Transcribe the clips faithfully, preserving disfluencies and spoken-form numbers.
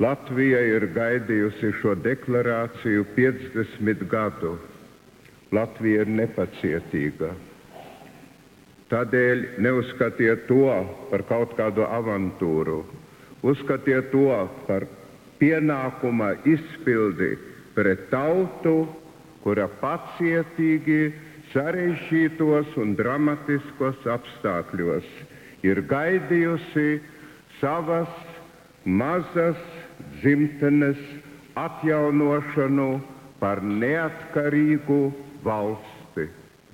Latvija ir gaidījusi šo deklarāciju piecdesmit gadu. Latvija ir nepacietīga. Tādēļ neuzskatiet to par kaut kādu avantūru. Uzskatiet to par pienākuma izpildi pret tautu, kura pacietīgi sarežģītos un dramatiskos apstākļos ir gaidījusi savas mazas dzimtenes atjaunošanu par neatkarīgu valsti.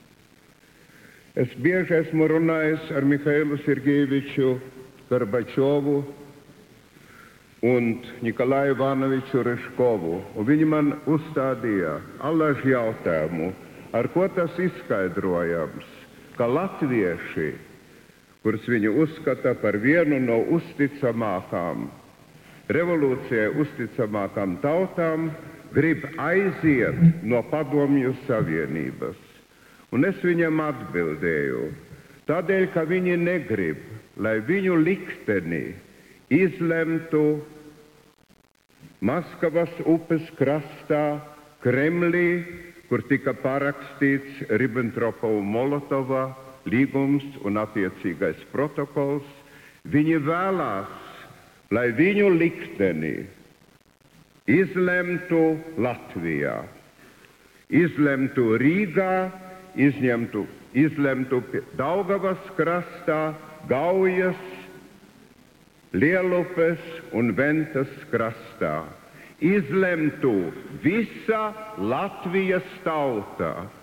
Es bieži esmu runājis ar Mihailu Sergejeviču Gorbačovu un Nikolaju Ivanoviču Ryžkovu, un viņi man uzstādīja allaž jautājumu, ar ko tas izskaidrojams, ka latvieši, kurus viņi uzskata par vienu no uzticamākām, revolūcijai uzticamākām tautām, grib aiziet no Padomju Savienības. Un es viņam atbildēju, tādēļ, ka viņi negrib, lai viņu likteni izlemtu Maskavas upes krastā, Kremlī, kur tika parakstīts Ribbentropa-Molotova līgums un attiecīgais protokols. Viņi vēlās, lai viņu likteni izlemtu Latvijā, izlemtu Rīgā, izņemtu, izlemtu Daugavas krastā, Gaujas, Lielupes un Ventas krastā. Izlemtu visa Latvijas tauta.